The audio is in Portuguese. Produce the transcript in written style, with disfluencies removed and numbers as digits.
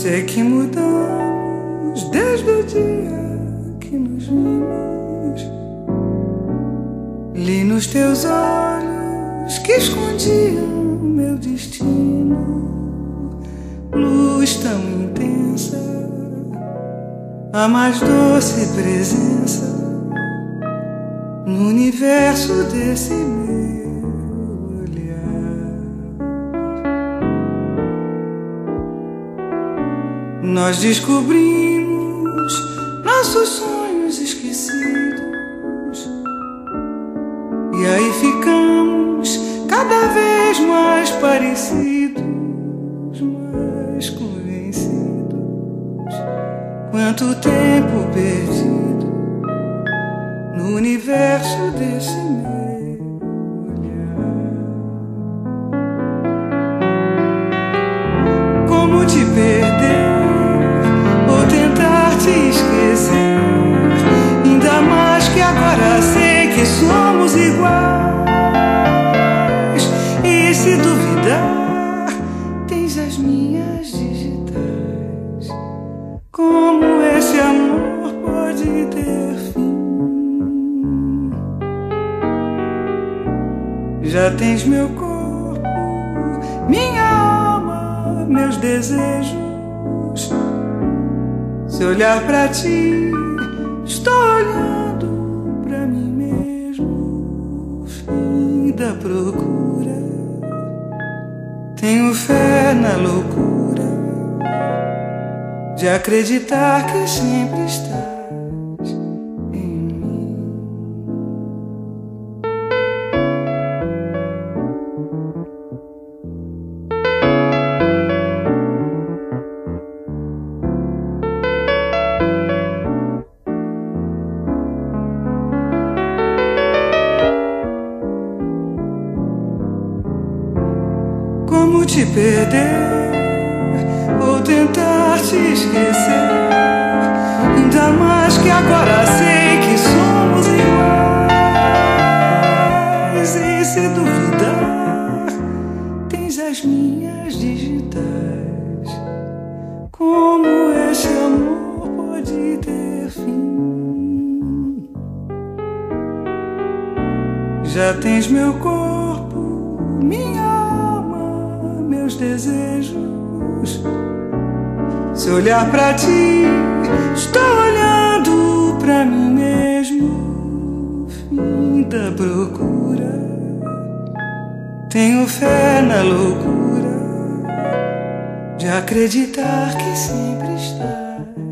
Sei que mudamos desde o dia que nos vimos. Li nos teus olhos que escondiam meu destino. Luz tão intensa, a mais doce presença no universo desse meu olhar. Nós descobrimos nossos sonhos esquecidos, e aí ficamos cada vez mais parecidos, mais convencidos. Quanto tempo perdido no universo desse meu olhar. Como te perder ou tentar te esquecer, ainda mais que agora sei que somos iguais. E se duvidar, tens as minhas digitais. Como esse amor pode ter fim? Já tens meu corpo, minha alma, meus desejos. Se olhar pra ti, estou olhando pra mim mesmo. Fim da procura, tenho fé na loucura de acreditar que sempre estás em mim. Como te perder ou tentar te esquecer, ainda mais que agora sei que somos iguais. E se duvidar, tens as minhas digitais. Como esse amor pode ter fim? Já tens meu corpo, minha alma, meus desejos. Se olhar pra ti, estou olhando pra mim mesmo. Fim da procura, tenho fé na loucura de acreditar que sempre estás